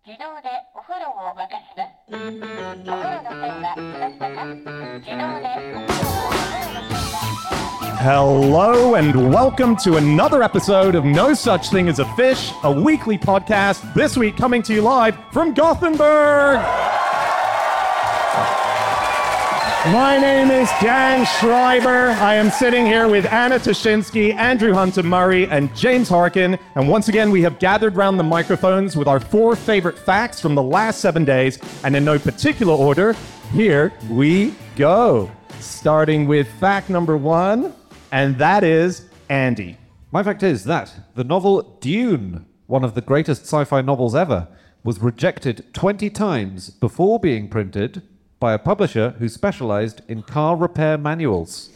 自動でお風呂を沸かす。お風呂の線が来ましたか？自動でお風呂を Hello and welcome to another episode of No Such Thing as a Fish, a weekly podcast, this week coming to you live from Gothenburg. My name is Dan Schreiber. I am sitting here with Anna Toshinsky, Andrew Hunter-Murray, and James Harkin. And once again, we have gathered round the microphones with our 4 favorite facts from the last 7 days. And in no particular order, here we go. Starting with fact number 1, and that is Andy. My fact is that the novel Dune, one of the greatest sci-fi novels ever, was rejected 20 times before being printed by a publisher who specialized in car repair manuals.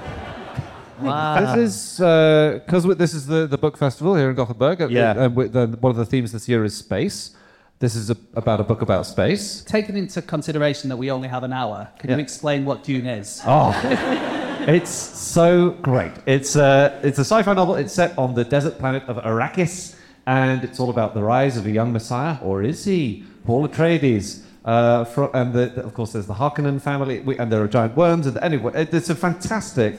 Wow. This is because this is the book festival here in Gothenburg. Yeah. And one of the themes this year is space. This is about a book about space. Taking into consideration that we only have an hour, can you explain what Dune is? Oh, it's so great. It's a sci-fi novel. It's set on the desert planet of Arrakis, and it's all about the rise of a young messiah, or is he? Paul Atreides. Of course, there's the Harkonnen family, and there are giant worms. And anyway, it's a fantastic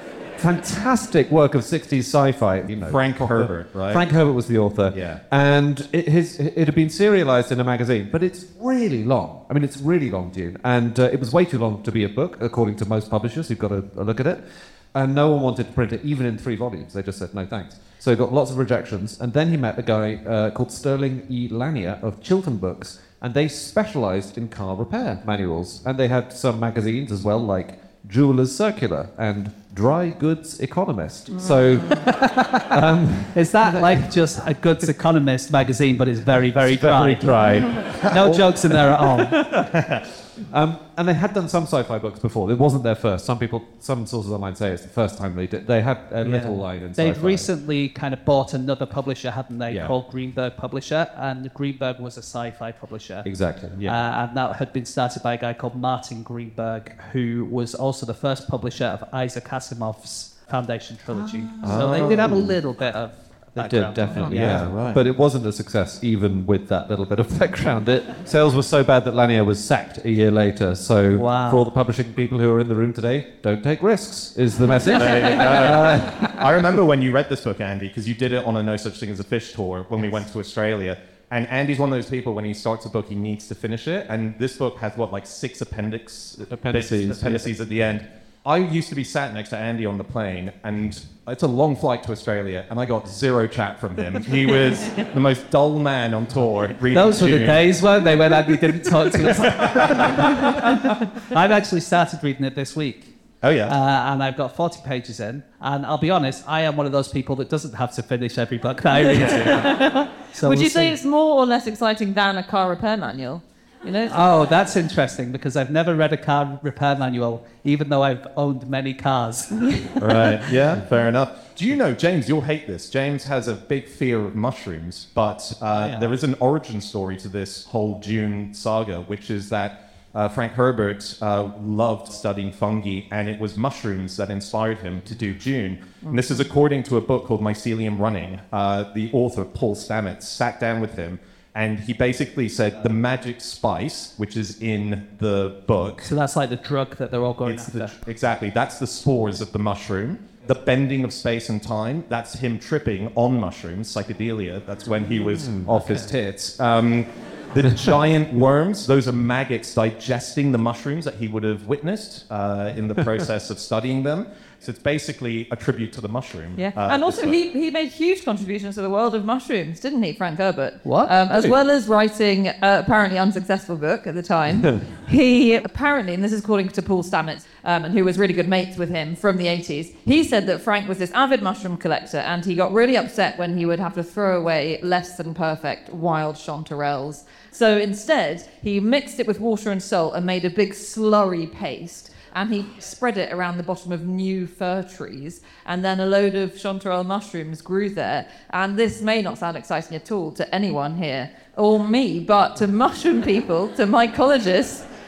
work of 60s sci-fi. You know, Frank Herbert, right? Frank Herbert was the author. Yeah. And it had been serialized in a magazine, but it's really long. I mean, it's really long, Dune. And it was way too long to be a book, according to most publishers who've got a look at it. And no one wanted to print it, even in 3 volumes. They just said, no, thanks. So he got lots of rejections. And then he met a guy called Sterling E. Lanier of Chiltern Books, and they specialized in car repair manuals. And they had some magazines as well, like Jeweler's Circular and Dry Goods Economist. So Is that like just a Goods Economist magazine, but it's very, very dry? very dry. No jokes in there at all. And they had done some sci-fi books before. It wasn't their first. Some sources online say it's the first time they did. They had a little line in They've sci-fi. recently kind of bought another publisher, hadn't they, Yeah. called Greenberg Publisher, and Greenberg was a sci-fi publisher. Exactly, yeah. And that had been started by a guy called Martin Greenberg, who was also the first publisher of Isaac Asimov's Foundation trilogy. So they did have a little bit of They background. did, definitely, Yeah, yeah. right. But it wasn't a success, even with that little bit of background. Sales were so bad that Lanier was sacked a year later. So Wow. for all the publishing people who are in the room today, don't take risks, is the message. I remember when you read this book, Andy, because you did it on a No Such Thing as a Fish tour when we went to Australia. And Andy's one of those people, when he starts a book, he needs to finish it. And this book has, like 6 appendices at the end. I used to be sat next to Andy on the plane, and it's a long flight to Australia, and I got 0 chat from him. He was the most dull man on tour reading Those were the Dune. days, weren't they, when Andy didn't talk to us? I've actually started reading it this week. Oh, yeah. And I've got 40 pages in. And I'll be honest, I am one of those people that doesn't have to finish every book that I read. So Would we'll you say see. it's more or less exciting than a car repair manual? You know? Oh, that's interesting, because I've never read a car repair manual, even though I've owned many cars. Right, yeah, fair enough. Do you know, James, you'll hate this. James has a big fear of mushrooms, but there is an origin story to this whole Dune saga, which is that Frank Herbert loved studying fungi, and it was mushrooms that inspired him to do Dune. And this is according to a book called Mycelium Running. The author, Paul Stamets, sat down with him, and he basically said the magic spice, which is in the book. So that's like the drug that they're all going It's after. exactly. That's the spores of the mushroom. The bending of space and time, that's him tripping on mushrooms, psychedelia. That's when he was off his tits. The giant worms, those are maggots digesting the mushrooms that he would have witnessed in the process of studying them. So it's basically a tribute to the mushroom. Yeah. And also, this book. he made huge contributions to the world of mushrooms, didn't he, Frank Herbert? What? As well as writing apparently unsuccessful book at the time. He apparently, and this is according to Paul Stamets, and who was really good mates with him from the 80s, he said that Frank was this avid mushroom collector, and he got really upset when he would have to throw away less than perfect wild chanterelles. So instead, he mixed it with water and salt and made a big slurry paste. And he spread it around the bottom of new fir trees, and then a load of chanterelle mushrooms grew there. And this may not sound exciting at all to anyone here, or me, but to mushroom people, to mycologists,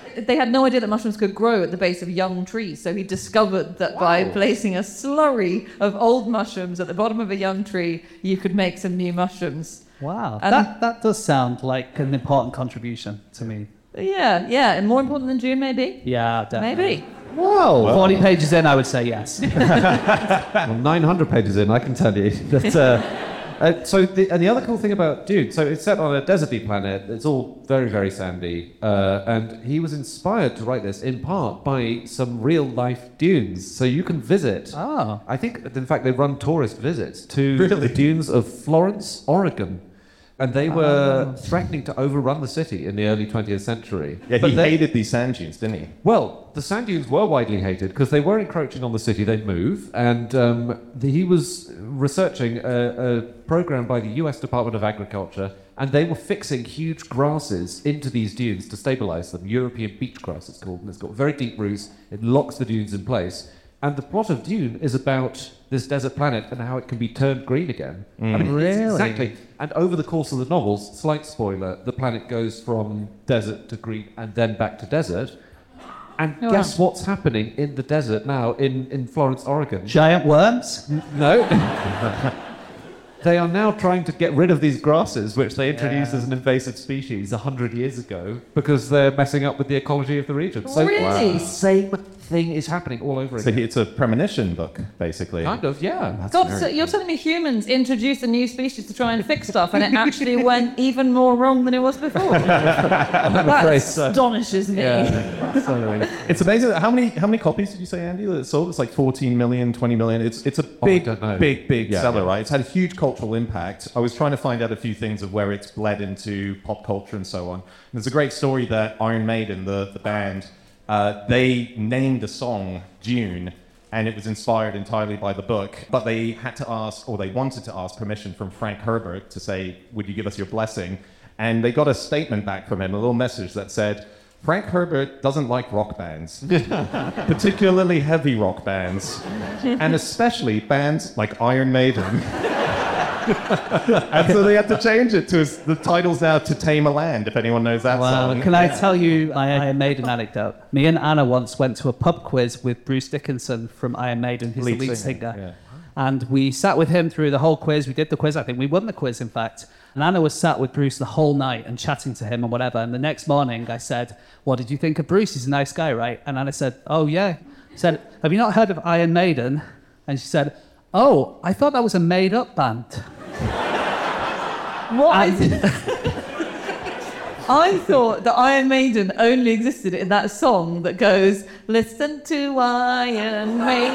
they had no idea that mushrooms could grow at the base of young trees. So he discovered that by placing a slurry of old mushrooms at the bottom of a young tree, you could make some new mushrooms. Wow. And- That does sound like an important contribution to me. Yeah, and more important than June, maybe? Yeah, definitely. Maybe. Wow. 40 pages in, I would say yes. Well, 900 pages in, I can tell you. That, and the other cool thing about Dune, so it's set on a deserty planet. It's all very, very sandy. And he was inspired to write this in part by some real life dunes. So you can visit. Oh. I think, in fact, they run tourist visits to the dunes of Florence, Oregon. And they were threatening to overrun the city in the early 20th century. Yeah, But he they- hated these sand dunes, didn't he? Well, the sand dunes were widely hated because they were encroaching on the city. They'd move, and he was researching a program by the U.S. Department of Agriculture, and they were fixing huge grasses into these dunes to stabilize them. European beach grass, it's called, and it's got very deep roots. It locks the dunes in place. And the plot of Dune is about this desert planet and how it can be turned green again. I mean, it's Really? exactly. And over the course of the novels, slight spoiler, the planet goes from desert to green and then back to desert. And Oh, guess what's happening in the desert now in Florence, Oregon? Giant worms? No. They are now trying to get rid of these grasses, which they introduced as an invasive species 100 years ago, because they're messing up with the ecology of the region. So Really? the same thing is happening all over So again. it's a premonition book, basically. Kind of, yeah. God, so you're telling me humans introduced a new species to try and fix stuff, and it actually went even more wrong than it was before? That afraid so. astonishes me. It's amazing. How many copies did you say, Andy, that it sold? It's like 14 million, 20 million. It's a big, don't know. big Yeah, seller, yeah. right? It's had a huge cultural impact. I was trying to find out a few things of where it's bled into pop culture and so on. And there's a great story that Iron Maiden, the band, they named the song Dune, and it was inspired entirely by the book. But they had to ask, or they wanted to ask permission from Frank Herbert to say, would you give us your blessing? And they got a statement back from him, a little message that said, Frank Herbert doesn't like rock bands, particularly heavy rock bands, and especially bands like Iron Maiden. And so they had to change it to the title's now To Tame a Land, if anyone knows that Well, song. can I tell you I made an anecdote? Me and Anna once went to a pub quiz with Bruce Dickinson from Iron Maiden, who's the lead singer. Yeah. And we sat with him through the whole quiz. We did the quiz. I think we won the quiz, in fact. And Anna was sat with Bruce the whole night and chatting to him and whatever. And the next morning I said, what did you think of Bruce? He's a nice guy, right? And Anna said, oh, yeah. I said, have you not heard of Iron Maiden? And she said, oh, I thought that was a made-up band. What is it? I thought that Iron Maiden only existed in that song that goes, listen to Iron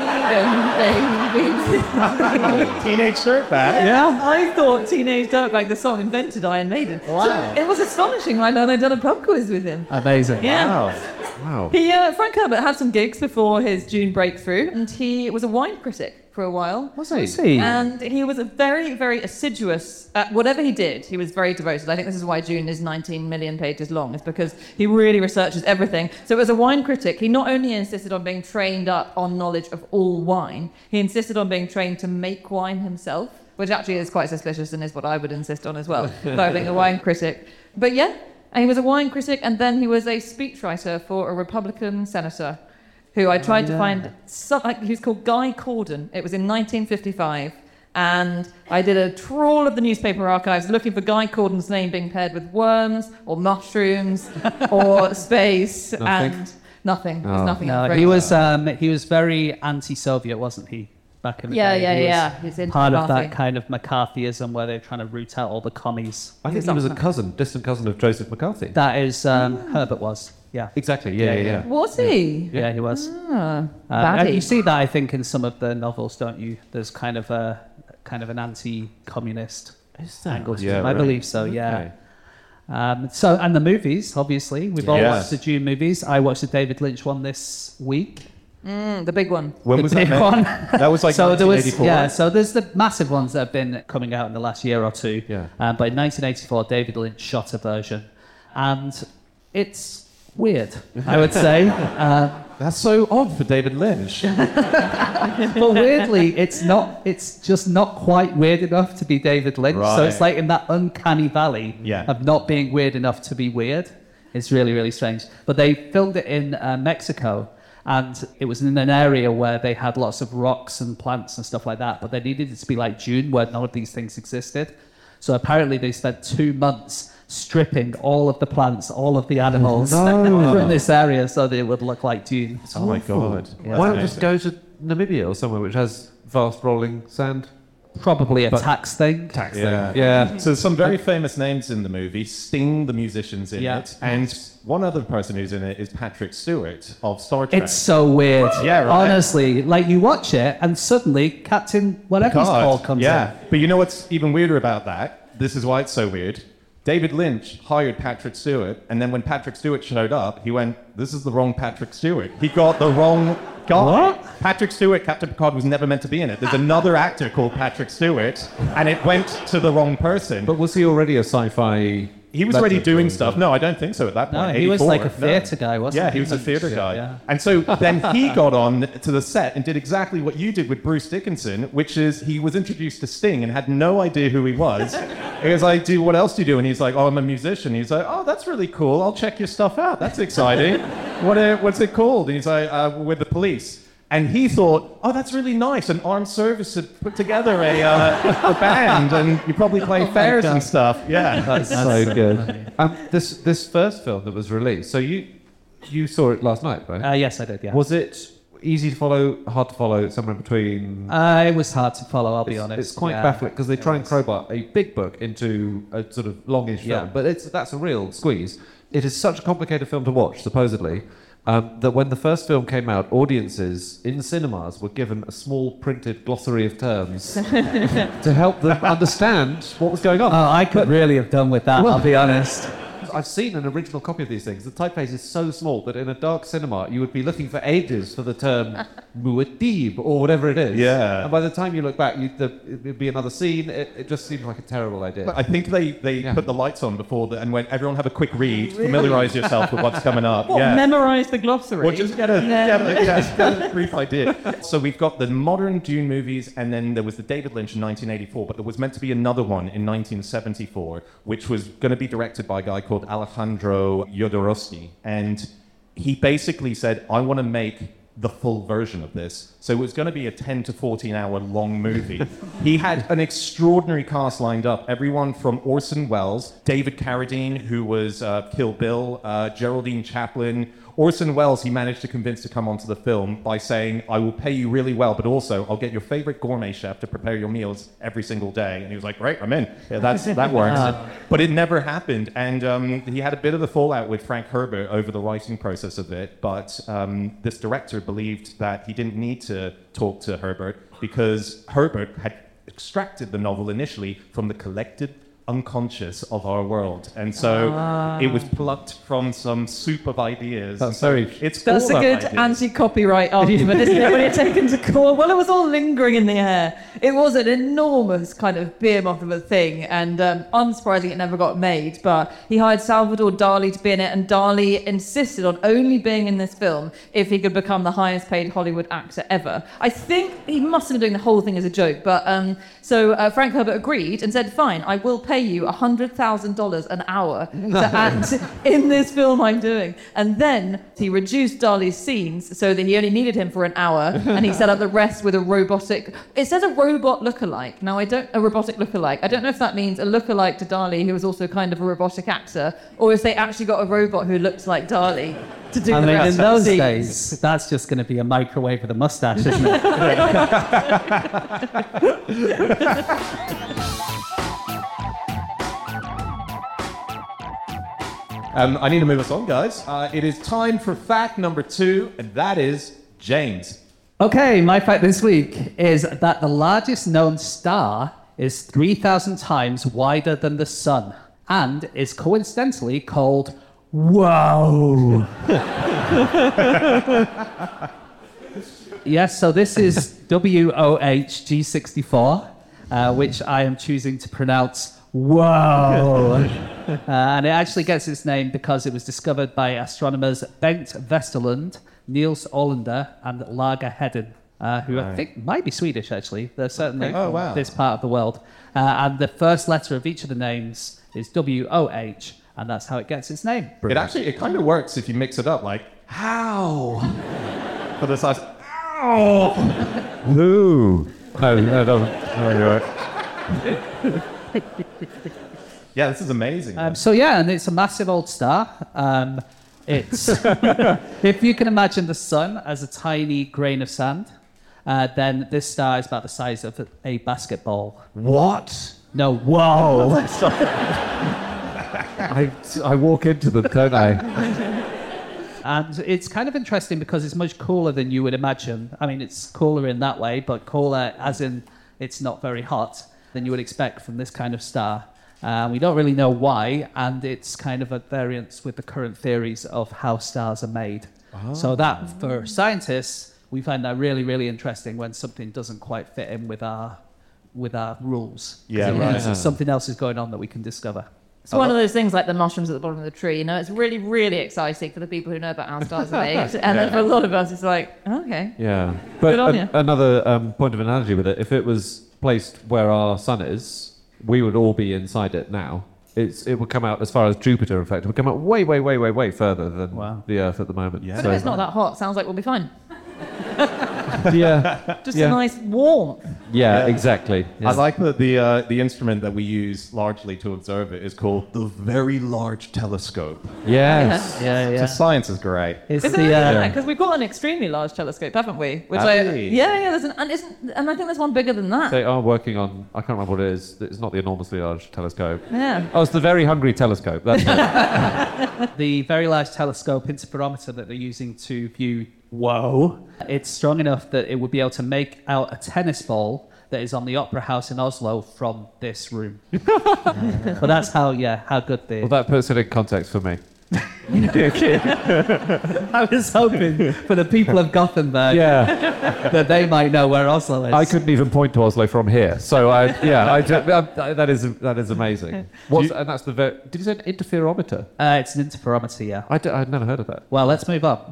Maiden, baby. Teenage Dirtbag. Yeah. I thought Teenage Dirtbag, the song, invented Iron Maiden. Wow. So it was astonishing when I'd done a pub quiz with him. Amazing. Yeah. Wow. Frank Herbert had some gigs before his Dune breakthrough, and he was a wine critic for a while. Was he? See. And he was a very, very assiduous at whatever he did. He was very devoted. I think this is why Dune is 19 million pages long. It's because he really researches everything. So as a wine critic, he not only insisted on being trained up on knowledge of all wine, he insisted on being trained to make wine himself, which actually is quite suspicious and is what I would insist on as well, by being a wine critic. But yeah, and he was a wine critic, and then he was a speechwriter for a Republican senator who I tried to find, he was called Guy Corden. It was in 1955. And I did a trawl of the newspaper archives looking for Guy Corden's name being paired with worms or mushrooms or space, and nothing. There was nothing. No, he was very anti-Soviet, wasn't he? Back in the day. He was He's into part of McCarthy. that kind of McCarthyism where they're trying to root out all the commies. I think he was a distant cousin of Joseph McCarthy. That is Herbert was. Yeah. Exactly, yeah. Was he? Yeah, he was. Ah, And baddie. you see that, I think, in some of the novels, don't you? There's kind of an anti-communist angle to Yeah, them. I right. believe so. Yeah. Okay. And the movies, obviously, we've all Yeah. watched the Dune movies. I watched the David Lynch one this week. The big one. When was that big made? one. That was like So there was, 1984. so there's the massive ones that have been coming out in the last year or two. Yeah. But in 1984, David Lynch shot a version, and it's weird, I would say. That's so odd for David Lynch. But weirdly, it's just not quite weird enough to be David Lynch. So it's Right. like in that uncanny valley Yeah. of not being weird enough to be weird. It's really, really strange. But they filmed it in Mexico, and it was in an area where they had lots of rocks and plants and stuff like that, but they needed it to be like June, where none of these things existed. So apparently they spent 2 months stripping all of the plants, all of the animals from this area so that it would look like June. Oh my God. Yeah. Why not just go to Namibia or somewhere which has vast rolling sand? Probably a tax thing. Tax Yeah. thing. Yeah. So some very famous names in the movie. Sting, the musician's in Yeah. it. And one other person who's in it is Patrick Stewart of Star Trek. It's so weird. Yeah, right. Honestly, like you watch it and suddenly Captain whatever he's called comes yeah. in. But you know what's even weirder about that? This is why it's so weird. David Lynch hired Patrick Stewart, and then when Patrick Stewart showed up, he went, "This is the wrong Patrick Stewart. He got the wrong guy." What? Patrick Stewart, Captain Picard, was never meant to be in it. There's another actor called Patrick Stewart, and it went to the wrong person. But was he already a sci-fi? He was already veteran, doing or was stuff. it- No, I don't think so at that No, point. he was 84. like a No. theatre guy, wasn't Yeah, he? he was a theatre guy. Yeah. And so then he got on to the set and did exactly what you did with Bruce Dickinson, which is he was introduced to Sting and had no idea who he was. He was like, what else do you do? And he's like, "Oh, I'm a musician." He's like, "Oh, that's really cool. I'll check your stuff out. That's exciting. What's it called?" And he's like, "With the police." And he thought, "Oh, that's really nice. An armed service had put together a band, and you probably play fairs and stuff." Yeah. That's so good. This first film that was released. So you saw it last night, right? Yes, I did, yeah. Was it easy to follow, hard to follow, somewhere in between? It was hard to follow, I'll be honest. It's quite Yeah. baffling because they try and crowbar a big book into a sort of longish Yeah. film, but that's a real squeeze. It is such a complicated film to watch, supposedly, that when the first film came out, audiences in cinemas were given a small printed glossary of terms to help them understand what was going on. Oh, I could really have done with that, I'll be honest. I've seen an original copy of these things. The typeface is so small that in a dark cinema you would be looking for ages for the term muad'Dib or whatever it is. Yeah. And by the time you look back, it'd be another scene. It just seemed like a terrible idea. I think they Yeah. put the lights on before and went, "Everyone have a quick read, familiarize yourself with what's coming up." What, Yeah. memorise the glossary? Well, just get a brief idea. So we've got the modern Dune movies, and then there was the David Lynch in 1984, but there was meant to be another one in 1974, which was going to be directed by a guy called Alejandro Jodorowsky. And he basically said, "I want to make the full version of this." So it was going to be a 10 to 14 hour long movie. He had an extraordinary cast lined up. Everyone from Orson Welles, David Carradine, who was Kill Bill, Geraldine Chaplin. Orson Welles, he managed to convince to come onto the film by saying, "I will pay you really well, but also I'll get your favorite gourmet chef to prepare your meals every single day." And he was like, "Great, I'm in. Yeah, that works." But it never happened. And he had a bit of a fallout with Frank Herbert over the writing process of it. But this director believed that he didn't need to talk to Herbert because Herbert had extracted the novel initially from the collected unconscious of our world, and so it was plucked from some soup of ideas. That's very- That's full a of good ideas. anti-copyright argument, isn't it? When you're taken to court, well, it was all lingering in the air. It was an enormous kind of behemoth of a thing, and unsurprisingly, it never got made. But he hired Salvador Dali to be in it, and Dali insisted on only being in this film if he could become the highest-paid Hollywood actor ever. I think he must have been doing the whole thing as a joke, but so Frank Herbert agreed and said, "Fine, I will pay you $100,000 an hour to act in this film I'm doing." And then he reduced Dali's scenes so that he only needed him for an hour, and he set up the rest with a robotic. It says a robot lookalike. Now a robotic lookalike. I don't know if that means a lookalike to Dali, who was also kind of a robotic actor, or if they actually got a robot who looks like Dali to do I the mean, rest in of the those scenes. days, that's just going to be a microwave with a mustache, isn't it? I need to move us on, guys. It is time for fact number 2, and that is James. Okay, my fact this week is that the largest known star is 3,000 times wider than the sun and is coincidentally called Whoa. Yes, so this is WOHG64, which I am choosing to pronounce Whoa. And it actually gets its name because it was discovered by astronomers Bengt Vesterlund, Niels Olander, and Lager Hedden, who I think might be Swedish, actually. They're certainly Oh, from wow. this part of the world. And the first letter of each of the names is WOH, and that's how it gets its name. It kind of works if you mix it up, like how for the size. Ow! Ooh. No, it doesn't. No, you're right. Yeah, this is amazing. So yeah, and it's a massive old star. It's if you can imagine the sun as a tiny grain of sand, then this star is about the size of a basketball. What? No, whoa! I walk into them, don't I? And it's kind of interesting because it's much cooler than you would imagine. I mean, it's cooler in that way, but cooler as in it's not very hot than you would expect from this kind of star. We don't really know why, and it's kind of at variance with the current theories of how stars are made. So that, for scientists, we find that really, really interesting when something doesn't quite fit in with our rules. Yeah, 'Cause it right. means that something else is going on that we can discover. It's one of those things like the mushrooms at the bottom of the tree. You know, it's really, really exciting for the people who know about how stars are made. And then for a lot of us, it's like, okay. Yeah. But Good on you. another point of analogy with it, if it was placed where our sun is, we would all be inside it now. It would come out as far as Jupiter, in fact. It would come out way, way, way, way, way further than the Earth at the moment. Yeah. But if it's not that hot, sounds like we'll be fine. Yeah. Just Yeah. a nice warmth. Yeah, exactly. I like that the instrument that we use largely to observe it is called the Very Large Telescope. Yes. Yeah, So science is great. It's Isn't the it? Because we've got an extremely large telescope, haven't we? Which Have we? yeah. There's and I think there's one bigger than that. They are working on, I can't remember what it is. It's not the enormously large telescope. Yeah. Oh, it's the Very Hungry Telescope. That's it. the Very Large Telescope interferometer that they're using to view. Whoa! It's strong enough that it would be able to make out a tennis ball that is on the Opera House in Oslo from this room. But that's how good the. Well, that puts it in context for me. I was hoping for the people of Gothenburg Yeah. that they might know where Oslo is. I couldn't even point to Oslo from here. So, that is amazing. And that's did you say an interferometer? It's an interferometer, yeah. I'd never heard of that. Well, let's move on.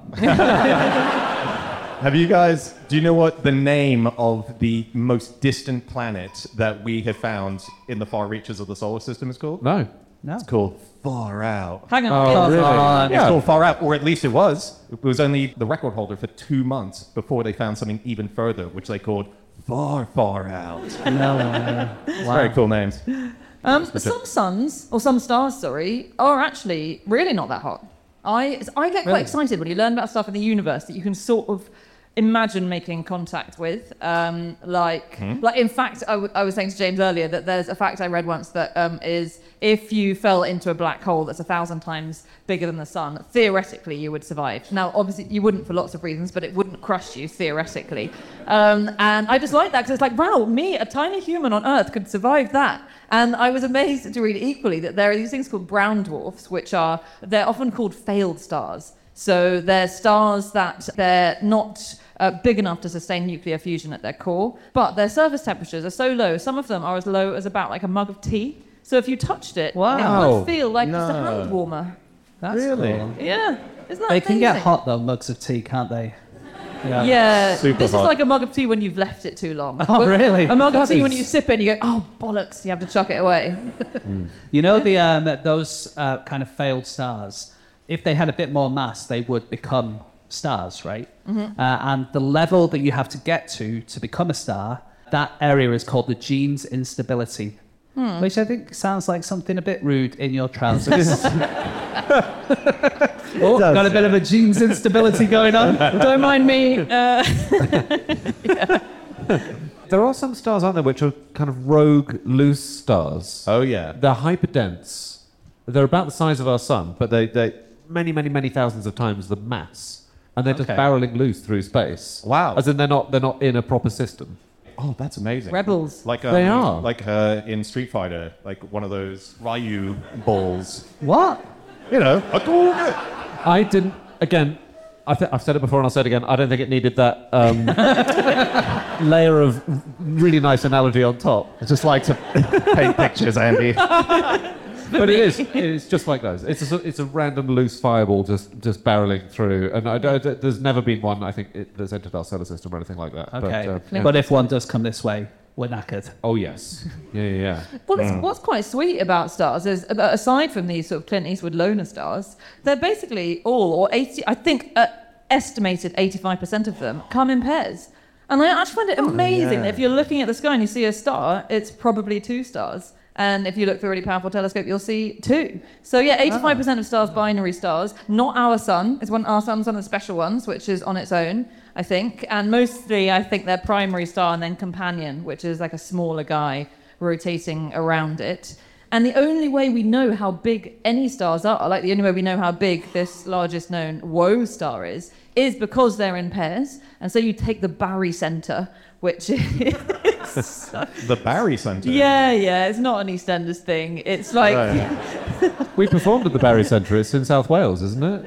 Do you know what the name of the most distant planet that we have found in the far reaches of the solar system is called? No. No. It's called Far Out. Hang on. Oh, Come really? on. It's called Far Out, or at least it was. It was only the record holder for 2 months before they found something even further, which they called Far, Far Out. No. Very cool names. Some suns, or some stars, sorry, are actually really not that hot. I get quite excited when you learn about stuff in the universe that you can sort of imagine making contact with. Like in fact, I was saying to James earlier that there's a fact I read once that is if you fell into a black hole that's 1,000 times bigger than the sun, theoretically you would survive. Now, obviously, you wouldn't for lots of reasons, but it wouldn't crush you, theoretically. And I just like that because it's like, wow, me, a tiny human on Earth, could survive that. And I was amazed to read equally that there are these things called brown dwarfs, they're often called failed stars. So they're stars that they're not big enough to sustain nuclear fusion at their core, but their surface temperatures are so low. Some of them are as low as about like a mug of tea. So if you touched it, Wow. it would feel like just a hand warmer. That's Really? cool. Yeah, isn't that They can get amazing? hot though, mugs of tea, can't they? Yeah, Super this hot. is like a mug of tea when you've left it too long. Oh, But really? A mug of That tea when is- you sip it and you go, oh, bollocks, you have to chuck it away. You know those kind of failed stars. If they had a bit more mass, they would become stars, right? And the level that you have to get to become a star, that area is called the genes instability, which I think sounds like something a bit rude in your trousers. Oh, got a bit of a genes instability going on. Don't mind me. There are some stars, aren't there, which are kind of rogue, loose stars. Oh, yeah. They're hyperdense. They're about the size of our sun, but they many, many, many thousands of times the mass, and they're just Okay. barreling loose through space. Wow. As in, they're not in a proper system. Oh, that's amazing. Rebels. Like They are. Like in Street Fighter, like one of those Ryu balls. What? You know, I didn't. Again, I've said it before and I'll say it again. I don't think it needed that layer of really nice analogy on top. I just like to paint pictures, Andy. But it is. It is just like those. It's a random loose fireball just barreling through. And there's never been one, I think, that's entered our solar system or anything like that. Okay. But, But if one does come this way, we're knackered. Oh, yes. Yeah. Well, what's quite sweet about stars is, aside from these sort of Clint Eastwood loner stars, they're basically all, or 80, I think, estimated 85% of them come in pairs. And I actually find it amazing that if you're looking at the sky and you see a star, it's probably 2 stars. And if you look through a really powerful telescope, you'll see 2. So yeah, 85% of stars, binary stars. Not our sun. Our sun's one of the special ones, which is on its own, I think. And mostly, I think they're primary star and then companion, which is like a smaller guy rotating around it. And the only way we know how big any stars are, like the only way we know how big this largest known WOA star is because they're in pairs. And so you take the barycenter, which is... The barycenter? Yeah, it's not an EastEnders thing. It's like... We performed at the Barry Centre. It's in South Wales, isn't it?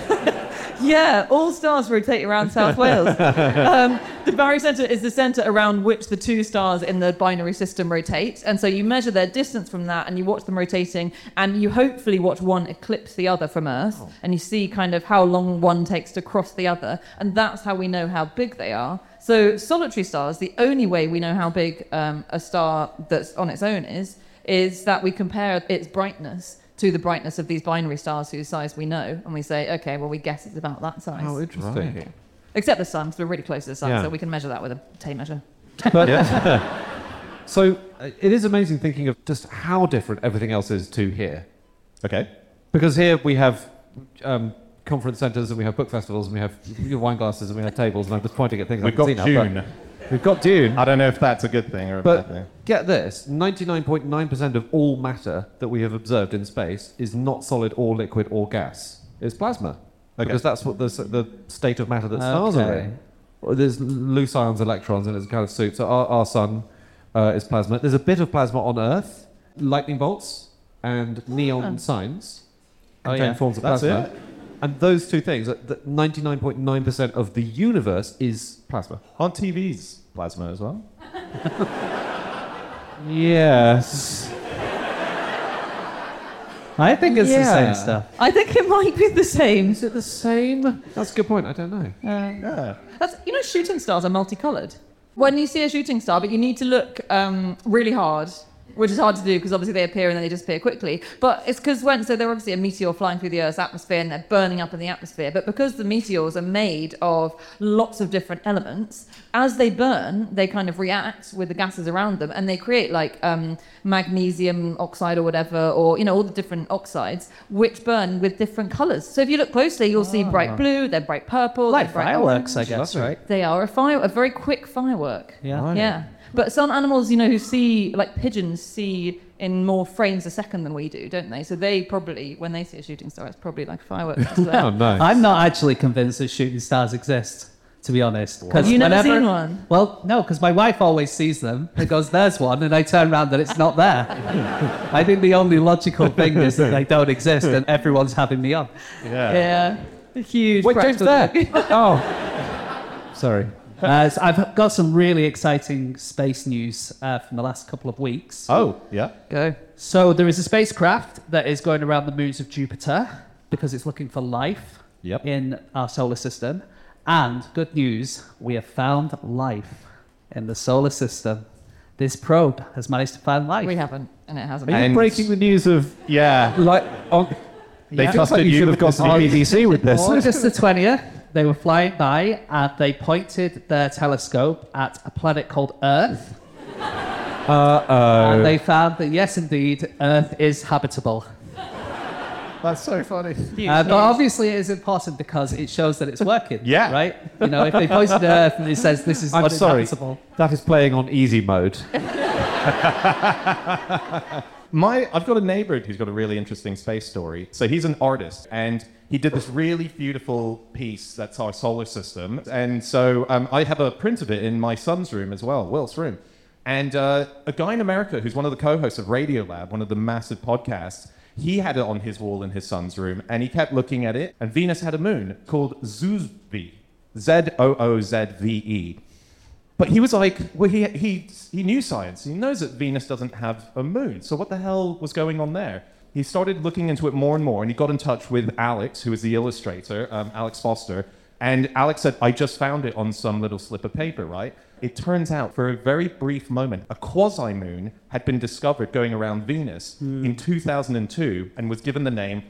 Yeah, all stars rotate around South Wales. The barycenter is the center around which the 2 stars in the binary system rotate. And so you measure their distance from that and you watch them rotating and you hopefully watch one eclipse the other from Earth and you see kind of how long one takes to cross the other. And that's how we know how big they are. So solitary stars, the only way we know how big a star that's on its own is that we compare its brightness to the brightness of these binary stars whose size we know, and we say, okay, well, we guess it's about that size. Oh, interesting. Right. Except the sun, because we're really close to the sun, Yeah. so we can measure that with a tape measure. But, so it is amazing thinking of just how different everything else is to here. Okay. Because here we have conference centres and we have book festivals and we have wine glasses and we have tables and I'm just pointing at things We've I got can see now. June. But we've got Dune. I don't know if that's a good thing or a bad But thing. get this, 99.9% of all matter that we have observed in space is not solid or liquid or gas. It's plasma. Okay. Because that's what the state of matter that stars are in. Well, there's loose ions, electrons, and it's kind of soup. So our sun is plasma. There's a bit of plasma on Earth. Lightning bolts and neon signs contain forms of That's plasma. it? And those 2 things, that 99.9% of the universe is plasma. Aren't TVs plasma as well? Yes. I think it's the same stuff. I think it might be the same. Is it the same? That's a good point. I don't know. Yeah. Shooting stars are multicolored. When you see a shooting star, but you need to look really hard, which is hard to do because obviously they appear and then they disappear quickly. But it's because so they're obviously a meteor flying through the Earth's atmosphere and they're burning up in the atmosphere. But because the meteors are made of lots of different elements, as they burn, they kind of react with the gases around them and they create like magnesium oxide or whatever, or all the different oxides, which burn with different colours. So if you look closely, you'll see bright blue, they're bright purple, Like they're bright fireworks, I orange. guess, right? They are a very quick firework. Yeah. Right. Yeah. But some animals, who see, like pigeons, see in more frames a second than we do, don't they? So they probably, when they see a shooting star, it's probably like fireworks as well. Oh, no. I'm not actually convinced that shooting stars exist, to be honest. 'Cause You've never whenever- seen one? Well, no, because my wife always sees them and goes, there's one, and I turn around and it's not there. I think the only logical thing is that they don't exist and everyone's having me on. Yeah. Yeah. Huge. Wait, James, practical there. Oh. Sorry. So I've got some really exciting space news from the last couple of weeks. Oh, yeah. Go. So there is a spacecraft that is going around the moons of Jupiter because it's looking for life Yep. in our solar system. And good news, we have found life in the solar system. This probe has managed to find life. We haven't, and it hasn't. Are you And- breaking the news of, Yeah. like, on... They Feels trusted like you you should have with gone this to the news. BBC with this. August the 20th, they were flying by and they pointed their telescope at a planet called Earth. And they found that, yes, indeed, Earth is habitable. That's so funny. But obviously, it is important because it shows that it's working. Yeah. Right? If they pointed to Earth and it says this is I'm what is sorry. habitable. That is playing on easy mode. I've got a neighbor who's got a really interesting space story. So he's an artist, and he did this really beautiful piece that's our solar system. And so I have a print of it in my son's room as well, Will's room. And a guy in America who's one of the co-hosts of Radiolab, one of the massive podcasts, he had it on his wall in his son's room, and he kept looking at it. And Venus had a moon called Zoozve, Zoozve. But he was like, well, he knew science. He knows that Venus doesn't have a moon. So what the hell was going on there? He started looking into it more and more, and he got in touch with Alex, who is the illustrator, Alex Foster, And Alex said, I just found it on some little slip of paper, right? It turns out, for a very brief moment, a quasi-moon had been discovered going around Venus in 2002 and was given the name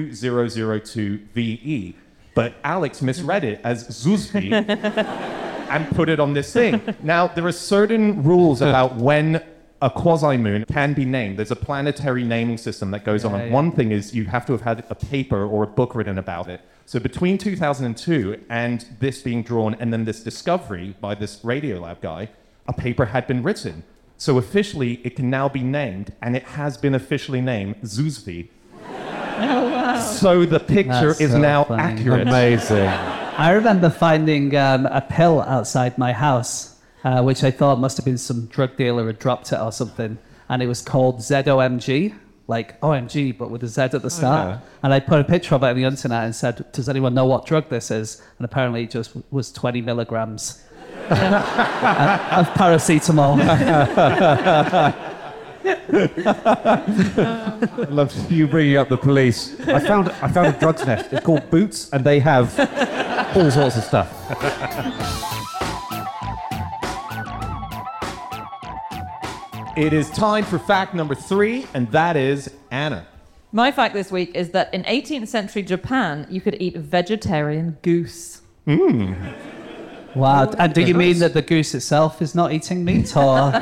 2002VE. But Alex misread it as Zuzvi and put it on this thing. Now, there are certain rules about when a quasi-moon can be named. There's a planetary naming system that goes on. Yeah. One thing is you have to have had a paper or a book written about it. So between 2002 and this being drawn and then this discovery by this Radiolab guy, a paper had been written. So officially, it can now be named, and it has been officially named Zuzvi. Oh, wow. So the picture That's is so now funny. accurate. Amazing. I remember finding a pill outside my house, which I thought must have been some drug dealer had dropped it or something, and it was called ZOMG, like OMG, but with a Z at the start. yeah. And I put a picture of it on the internet and said, does anyone know what drug this is? And apparently it just was 20 milligrams of paracetamol. I love you bringing up the police. I found a drugs nest. It's called Boots, and they have all sorts of stuff. It is time for fact number 3, and that is Anna. My fact this week is that in 18th century Japan, you could eat vegetarian goose. Wow. And do you mean that the goose itself is not eating meat, or?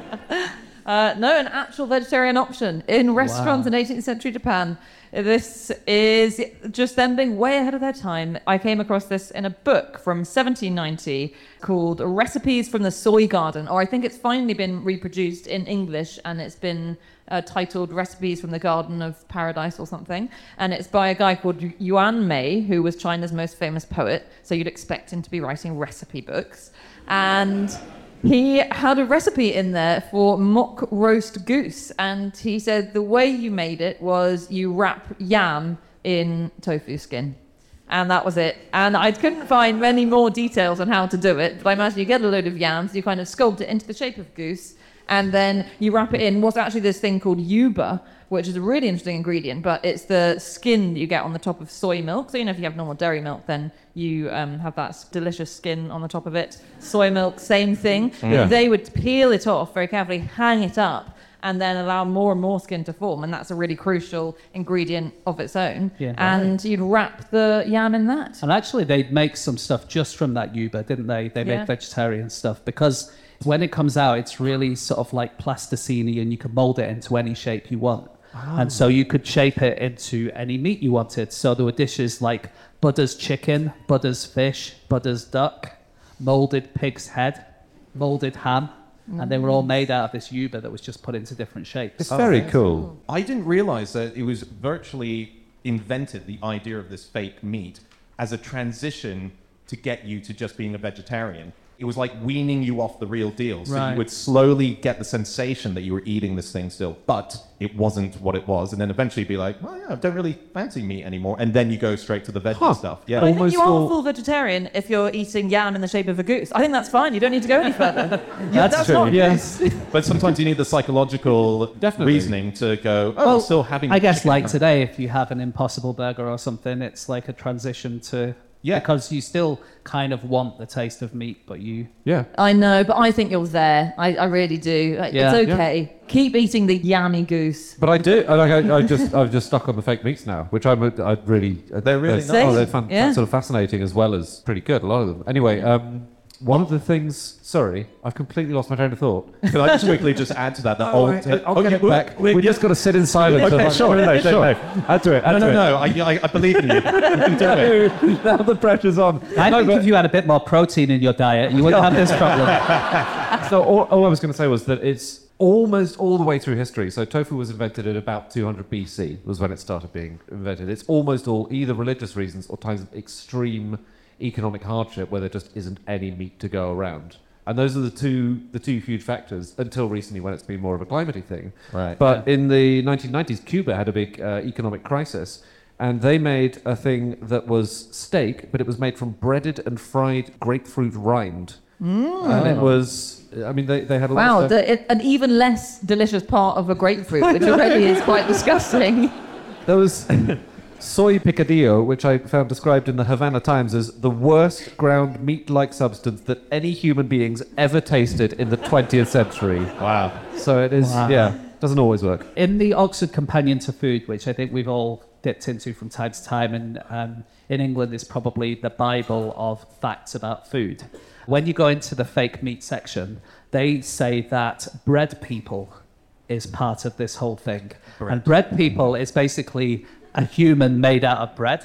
No, an actual vegetarian option in restaurants in 18th century Japan. This is just them being way ahead of their time. I came across this in a book from 1790 called Recipes from the Soy Garden, or I think it's finally been reproduced in English, and it's been titled Recipes from the Garden of Paradise or something. And it's by a guy called Yuan Mei, who was China's most famous poet. So you'd expect him to be writing recipe books. And he had a recipe in there for mock roast goose, and he said the way you made it was you wrap yam in tofu skin. And that was it. And I couldn't find many more details on how to do it, but I imagine you get a load of yams, you kind of sculpt it into the shape of goose, and then you wrap it in what's actually this thing called yuba, which is a really interesting ingredient, but it's the skin that you get on the top of soy milk. So, if you have normal dairy milk, then you have that delicious skin on the top of it. Soy milk, same thing. Yeah. They would peel it off very carefully, hang it up, and then allow more and more skin to form. And that's a really crucial ingredient of its own. Yeah. And you'd wrap the yam in that. And actually, they'd make some stuff just from that yuba, didn't they? They Yeah. make vegetarian stuff because when it comes out, it's really sort of like plasticine, and you can mold it into any shape you want. And so you could shape it into any meat you wanted. So there were dishes like Buddha's chicken, Buddha's fish, Buddha's duck, molded pig's head, molded ham, and they were all made out of this yuba that was just put into different shapes. It's very cool. I didn't realize that it was virtually invented, the idea of this fake meat, as a transition to get you to just being a vegetarian. It was like weaning you off the real deal. So Right. you would slowly get the sensation that you were eating this thing still, but it wasn't what it was. And then eventually be like, well, yeah, I don't really fancy meat anymore. And then you go straight to the veggie stuff. Yeah. But I think Almost you are all- full vegetarian if you're eating yam in the shape of a goose. I think that's fine. You don't need to go any further. That's true. not- Yes. But sometimes you need the psychological Definitely. reasoning to go, oh, I'm still having... I guess like today, if you have an Impossible Burger or something, it's like a transition to... Yeah. Because you still kind of want the taste of meat, but you... Yeah. I know, but I think you're there. I really do. Yeah. It's okay. Keep eating the yammy goose. But I do. I've just stuck on the fake meats now, which I really. They're really they're, nice. oh, they're Yeah. sort of fascinating as well as pretty good. A lot of them. Anyway, one of the things. Sorry, I've completely lost my train of thought. Can I just quickly just add to that? I'll get it back. We're just going to sit in silence. Okay, sure. No, Add to it. No. I believe in you. You can do it. Now the pressure's on. I No, think but- if you had a bit more protein in your diet, you wouldn't have this problem. So all I was going to say was that it's almost all the way through history. So tofu was invented at about 200 BC was when it started being invented. It's almost all either religious reasons or times of extreme economic hardship where there just isn't any meat to go around. And those are the two huge factors until recently when it's been more of a climaty thing. Right. But in the 1990s, Cuba had a big economic crisis. And they made a thing that was steak, but it was made from breaded and fried grapefruit rind. And it was, I mean, they had a lot Wow, of stuff. an even less delicious part of a grapefruit, which already is quite disgusting. There was soy picadillo, which I found described in the Havana Times as the worst ground meat-like substance that any human beings ever tasted in the 20th century. Wow. So it is, doesn't always work. In the Oxford Companion to Food, which I think we've all dipped into from time to time, and in England is probably the Bible of facts about food. When you go into the fake meat section, they say that bread people is part of this whole thing. And bread people is basically a human made out of bread.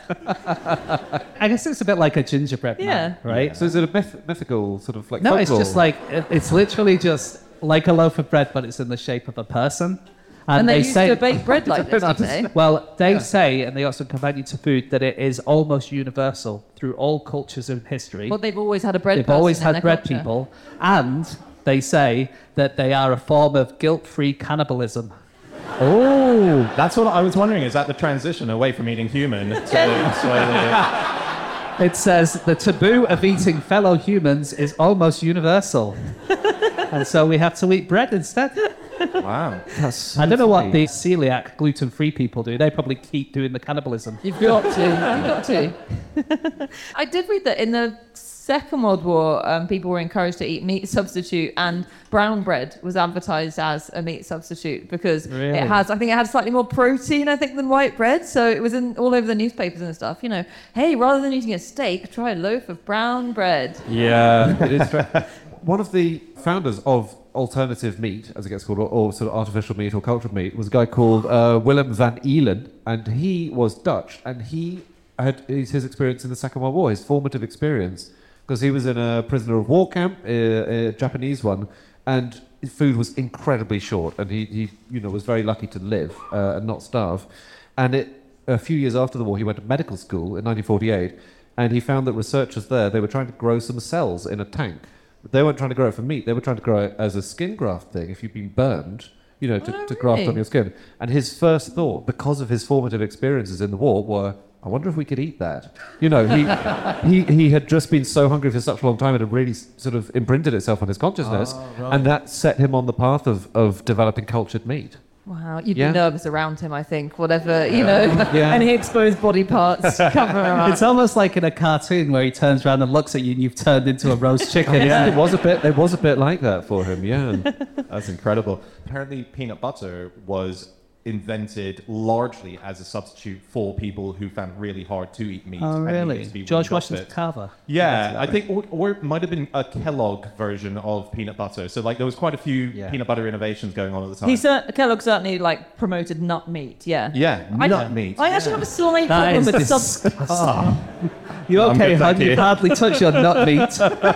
I guess it's a bit like a gingerbread man, right? So is it a mythical sort of like No, folklore? it's just like, it's literally just like a loaf of bread, but it's in the shape of a person. And they used to bake bread like this, didn't they? Well, they say, and they also Companion to Food, that it is almost universal through all cultures in history. Well, they've always had a bread They've person always in had their bread culture. people, and they say that they are a form of guilt-free cannibalism. Oh, that's what I was wondering. Is that the transition away from eating human to slowly? It says the taboo of eating fellow humans is almost universal, and so we have to eat bread instead. Wow. I don't know what the celiac, gluten-free people do. They probably keep doing the cannibalism. You've got to. You've got to. I did read that in the Second World War, people were encouraged to eat meat substitute, and brown bread was advertised as a meat substitute because Really? it has, I think it had slightly more protein, I think, than white bread. So it was in all over the newspapers and stuff. You know, hey, rather than eating a steak, try a loaf of brown bread. Yeah, it is true. One of the founders of alternative meat, as it gets called, or sort of artificial meat or cultured meat, was a guy called Willem van Eelen, and he was Dutch, and he had his experience in the Second World War, his formative experience, because he was in a prisoner of war camp, a Japanese one, and food was incredibly short, and he was very lucky to live and not starve. And a few years after the war, he went to medical school in 1948, and he found that researchers there, they were trying to grow some cells in a tank. They weren't trying to grow it for meat. They were trying to grow it as a skin graft thing. If you've been burned, to graft on your skin. And his first thought, because of his formative experiences in the war, were, I wonder if we could eat that. He had just been so hungry for such a long time, it had really sort of imprinted itself on his consciousness, and that set him on the path of developing cultured meat. Wow, you'd Yeah. be nervous around him, I think. Whatever, any exposed body parts, cover him up. It's almost like in a cartoon where he turns around and looks at you and you've turned into a roast chicken. It was a bit like that for him, yeah. That's incredible. Apparently, peanut butter was invented largely as a substitute for people who found it really hard to eat meat. Oh, and really? needed to be George weaned off Washington it. Carver. Yeah, I think, or it might have been a Kellogg version of peanut butter. So, like, there was quite a few peanut butter innovations going on at the time. Kellogg certainly promoted nut meat. Yeah. Yeah, nut meat. I actually have a slight That problem is with disgusting. You I'm okay, good, hon? thank you. You've hardly touched your nut meat.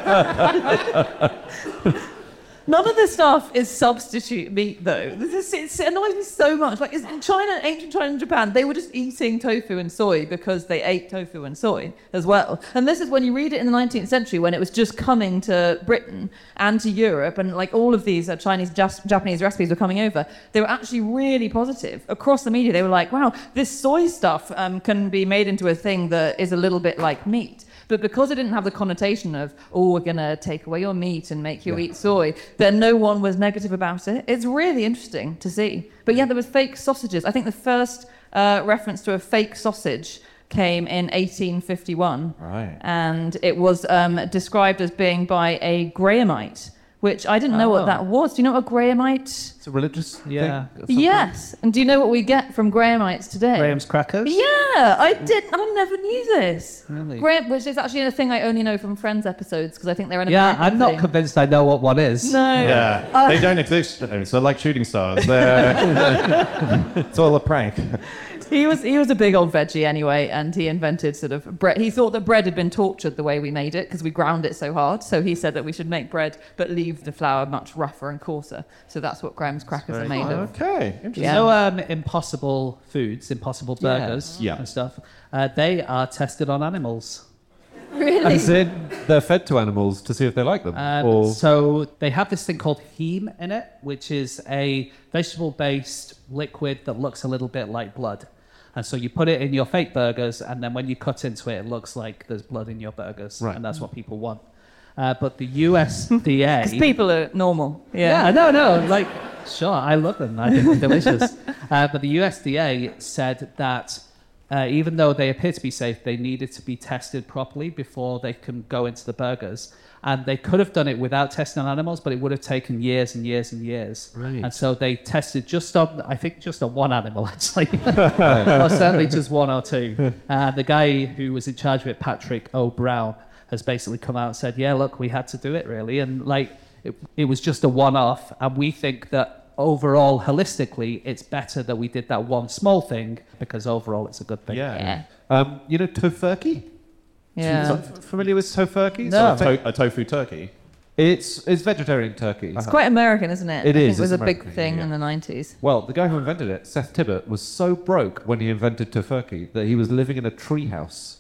None of this stuff is substitute meat, though. It annoys me so much. Like in China, ancient China and Japan, they were just eating tofu and soy because they ate tofu and soy as well. And this is when you read it in the 19th century, when it was just coming to Britain and to Europe, and like all of these Chinese, Japanese recipes were coming over. They were actually really positive across the media. They were like, "Wow, this soy stuff can be made into a thing that is a little bit like meat." But because it didn't have the connotation of, oh, we're going to take away your meat and make you eat soy, then no one was negative about it. It's really interesting to see. But yeah, there was fake sausages. I think the first reference to a fake sausage came in 1851. Right. And it was described as being by a Grahamite, which I didn't know what that was. Do you know what a Grahamite? It's a religious Yeah. thing. Yes. And do you know what we get from Grahamites today? Graham's crackers. Yeah, I never knew this. Really? Graham, which is actually a thing I only know from Friends episodes because I think they're an Yeah, American I'm not thing. convinced I know what one is. No. Yeah, they don't exist. So, like shooting stars, it's all a prank. He was a big old veggie anyway, and he invented sort of bread. He thought that bread had been tortured the way we made it because we ground it so hard. So he said that we should make bread but leave the flour much rougher and coarser. So that's what Graham's crackers are made of. Okay, interesting. Yeah. So Impossible Foods, Impossible Burgers Yeah. and stuff, they are tested on animals. Really? As in, they're fed to animals to see if they like them. or So they have this thing called heme in it, which is a vegetable-based liquid that looks a little bit like blood. And so you put it in your fake burgers, and then when you cut into it, it looks like there's blood in your burgers. Right. And that's what people want. But the USDA... Because people are normal. Yeah, no, like, sure, I love them. I think they're delicious. But the USDA said that even though they appear to be safe, they needed to be tested properly before they can go into the burgers. And they could have done it without testing on animals, but it would have taken years and years and years. Right. And so they tested just on one animal, actually. Or certainly just one or two. The guy who was in charge of it, Patrick O'Brown, has basically come out and said, yeah, look, we had to do it, really. And, it was just a one-off. And we think that overall, holistically, it's better that we did that one small thing, because overall it's a good thing. Yeah. You know tofurkey? Yeah. Familiar with tofurkey? No. A tofu turkey. It's vegetarian turkey. It's quite American, isn't it? It I is, think it was it's a big American, thing yeah. in the 90s. Well, the guy who invented it, Seth Tibbott, was so broke when he invented tofurkey that he was living in a treehouse.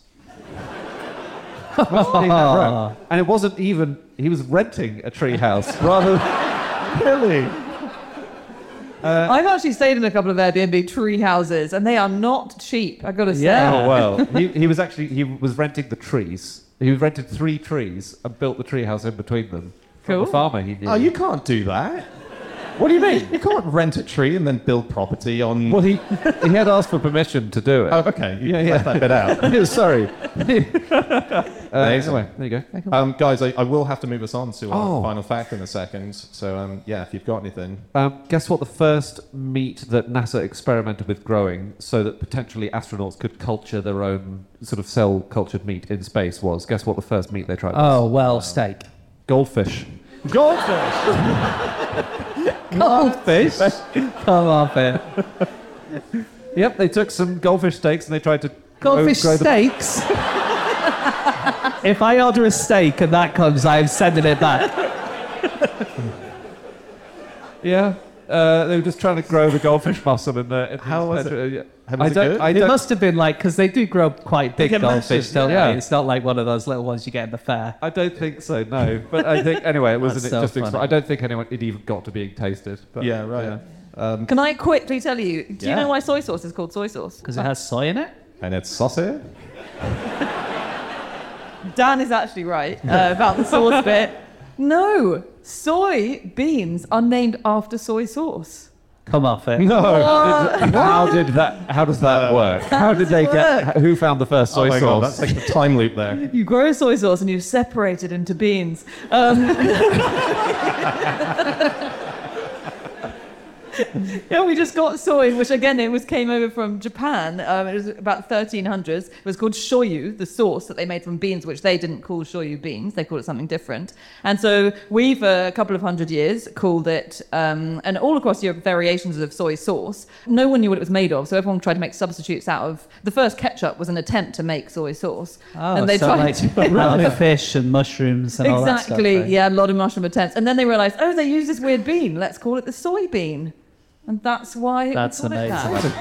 And it wasn't even, he was renting a treehouse rather really. I've actually stayed in a couple of Airbnb tree houses, and they are not cheap, I gotta say. Yeah. Oh, well. He was renting the trees. He rented 3 trees and built the treehouse in between them. From Cool. a farmer he knew. Oh, you can't do that. What do you mean? You can't rent a tree and then build property on... Well, he had asked for permission to do it. Oh, okay. You Yeah. left that bit out. Sorry. Amazing. Anyway, there you go. Guys, I will have to move us on to our Oh. final fact in a second. So, if you've got anything. Guess what the first meat that NASA experimented with growing so that potentially astronauts could culture their own sort of cell-cultured meat in space was? Guess what the first meat they tried was? Oh, well, steak. Goldfish. Goldfish! Goldfish? Come on, Ben. Yep, they took some goldfish steaks and they tried to Goldfish grow the... steaks? If I order a steak and that comes, I am sending it back. Yeah, they were just trying to grow the goldfish muscle in the... How was it? Yeah. Was it good? It must have been because they do grow quite big get goldfish, massive, don't yeah. they? It's not like one of those little ones you get in the fair. I don't think so, no. But I think, anyway, it was That's an so interesting... funny. I don't think it even got to being tasted. But, Yeah, right. Can I quickly tell you, do you Yeah. know why soy sauce is called soy sauce? Because it has soy in it? And it's sausage? Dan is actually right about the sauce bit. No, soy beans are named after soy sauce. Come off it. No. How does that work? How did they get... Who found the first soy Oh my God, sauce? that's like the time loop there. You grow soy sauce and you separate it into beans. Yeah, we just got soy, which again came over from Japan. It was about 1300s. It was called shoyu, the sauce that they made from beans, which they didn't call shoyu beans. They called it something different. And so we, for a couple of hundred years, called it, and all across Europe, variations of soy sauce. No one knew what it was made of, so everyone tried to make substitutes out of. The first ketchup was an attempt to make soy sauce, Oh, and they so tried like fish and mushrooms and all that stuff. exactly, Right? yeah, a lot of mushroom attempts. And then they realised, oh, they use this weird bean. Let's call it the soybean. And that's why That's we call it that. amazing.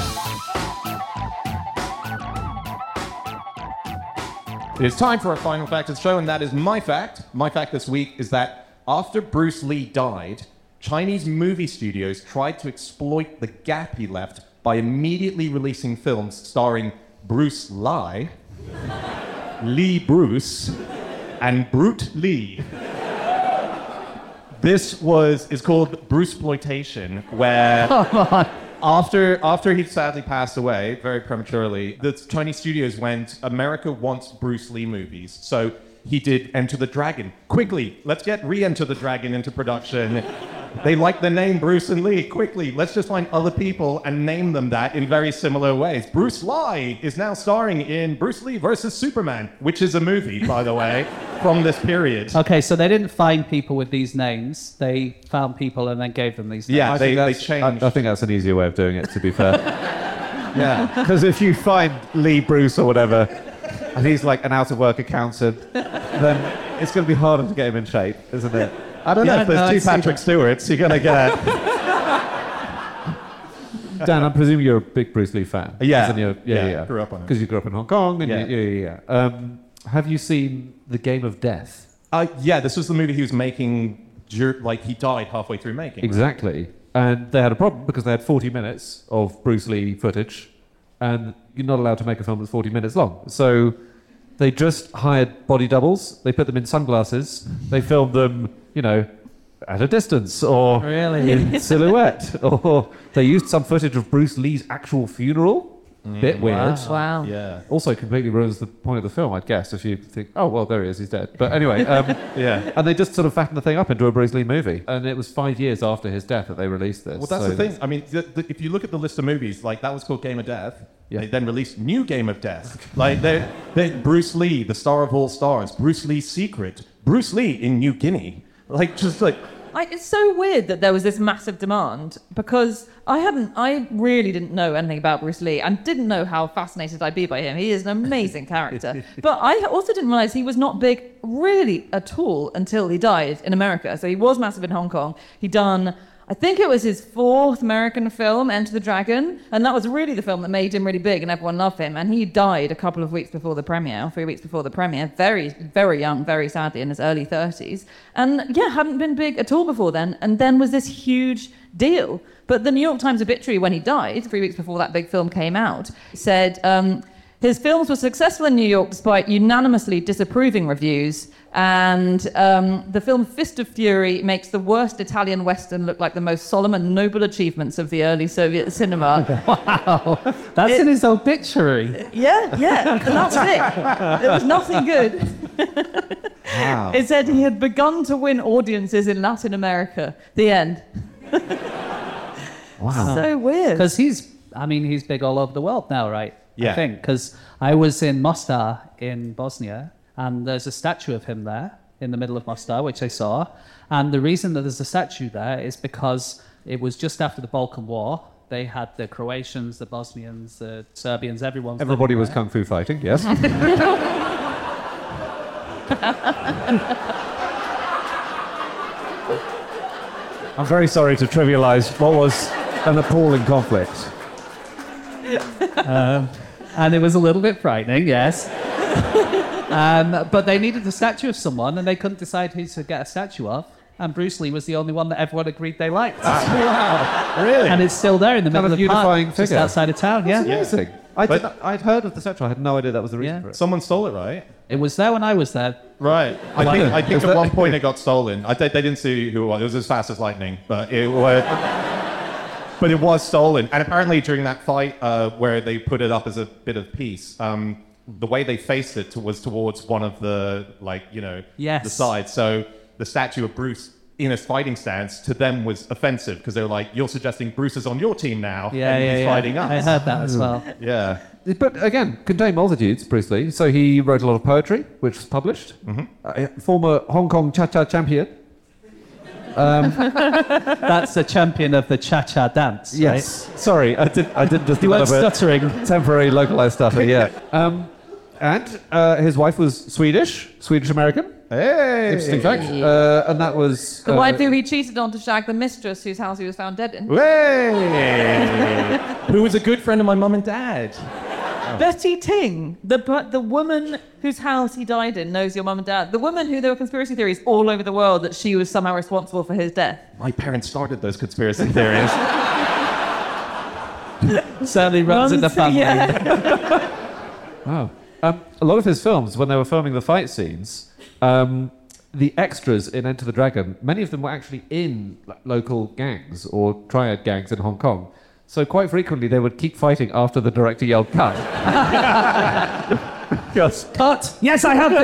It's time for our final fact of the show, and that is my fact. My fact this week is that after Bruce Lee died, Chinese movie studios tried to exploit the gap he left by immediately releasing films starring Bruce Lee, Lee Bruce, and Brute Lee. This is called Bruceploitation, where after he sadly passed away very prematurely, the Chinese studios went, America wants Bruce Lee movies. So he did Enter the Dragon. Quickly, let's get Re-Enter the Dragon into production. They like the name Bruce and Lee. Quickly, let's just find other people and name them that in very similar ways. Bruce Lee is now starring in Bruce Lee versus Superman, which is a movie, by the way, from this period. Okay, so they didn't find people with these names. They found people and then gave them these names. Yeah, I they think changed. I think that's an easier way of doing it, to be fair. Yeah. Because if you find Lee Bruce or whatever, and he's like an out-of-work accountant, then it's going to be harder to get him in shape, isn't it? I don't know Yeah, if there's no, I two see Patrick Stewarts you're going to get. Dan, I presume you're a big Bruce Lee fan. Yeah. Isn't you? Yeah, grew up on it. Because you grew up in Hong Kong. And Yeah. yeah. Have you seen The Game of Death? Yeah, this was the movie he was making, he died halfway through making. Exactly. And they had a problem because they had 40 minutes of Bruce Lee footage, and you're not allowed to make a film that's 40 minutes long. So they just hired body doubles. They put them in sunglasses. They filmed them, at a distance or Really? in silhouette. Or they used some footage of Bruce Lee's actual funeral Bit weird. Wow. Yeah. Also completely ruins the point of the film, I'd guess, if you think, oh, well, there he is, he's dead. But anyway, Yeah. and they just sort of fattened the thing up into a Bruce Lee movie. And it was 5 years after his death that they released this. Well, that's so the thing. I mean, if you look at the list of movies, like that was called Game of Death. Yeah. They then released New Game of Death. Like they Bruce Lee, the star of all stars, Bruce Lee's Secret, Bruce Lee in New Guinea. Like just like It's so weird that there was this massive demand because I really didn't know anything about Bruce Lee and didn't know how fascinated I'd be by him. He is an amazing character. But I also didn't realize he was not big really at all until he died in America. So he was massive in Hong Kong. He'd done, I think it was his fourth American film, Enter the Dragon, and that was really the film that made him really big and everyone loved him. And he died a couple of weeks before the premiere, 3 weeks before the premiere, very, very young, very sadly, in his early 30s. And yeah, hadn't been big at all before then, and then was this huge deal. But the New York Times obituary when he died, 3 weeks before that big film came out, said his films were successful in New York despite unanimously disapproving reviews. And the film Fist of Fury makes the worst Italian Western look like the most solemn and noble achievements of the early Soviet cinema. Wow. That's in his obituary. Yeah, and that's it. It was nothing good. wow. It said he had begun to win audiences in Latin America. The end. wow. So weird. Because he's big all over the world now, right? Yeah. I think. Because I was in Mostar in Bosnia, and there's a statue of him there in the middle of Mostar, which I saw. And the reason that there's a statue there is because it was just after the Balkan War. They had the Croatians, the Bosnians, the Serbians, Everybody was kung fu fighting, yes. I'm very sorry to trivialize what was an appalling conflict. And it was a little bit frightening, yes. But they needed a statue of someone, and they couldn't decide who to get a statue of. And Bruce Lee was the only one that everyone agreed they liked. Wow. Really? And it's still there in the middle Kind of of the park, unifying just figure. outside of town, yeah. Amazing. I'd heard of the statue. I had no idea that was the reason Yeah. for it. Someone stole it, right? It was there when I was there. Right. I think at one point it got stolen. They didn't see who it was. It was as fast as lightning, but it was. But it was stolen. And apparently during that fight where they put it up as a bit of peace, the way they faced it was towards one of the, Yes. the sides. So the statue of Bruce in a fighting stance to them was offensive because they were like, you're suggesting Bruce is on your team now and he's fighting us. I heard that as well. Yeah. But again, contained multitudes, Bruce Lee. So he wrote a lot of poetry, which was published. Former Hong Kong Cha-Cha champion. That's the champion of the cha-cha dance, Yes. Sorry, I didn't just You weren't develop a stuttering. temporary localized stutter, yeah. And his wife was Swedish-American. Hey. Interesting fact. And that was... The wife who he cheated on to shag the mistress whose house he was found dead in. Hey. Who was a good friend of my mum and dad. Betty Ting, the woman whose house he died in, knows your mum and dad. The woman who there were conspiracy theories all over the world that she was somehow responsible for his death. My parents started those conspiracy theories. Certainly runs in the family. Yeah. Wow. A lot of his films, when they were filming the fight scenes, the extras in Enter the Dragon, many of them were actually in local gangs or triad gangs in Hong Kong. So quite frequently they would keep fighting after the director yelled cut. Yes. Cut! Yes, I have